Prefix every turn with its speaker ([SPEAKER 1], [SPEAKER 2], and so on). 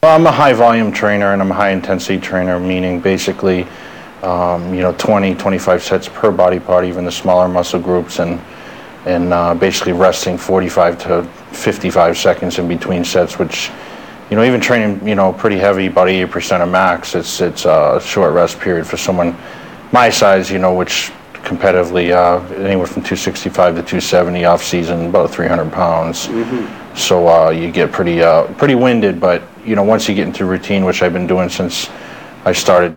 [SPEAKER 1] Well, I'm a high volume trainer and I'm a high intensity trainer, meaning basically, 20, 25 sets per body part, even the smaller muscle groups, and basically resting 45 to 55 seconds in between sets, which, even training, pretty heavy, about 80% of max, it's a short rest period for someone my size, which competitively, anywhere from 265 to 270 off season, about 300 pounds. So you get pretty winded, but once you get into routine, which I've been doing since I started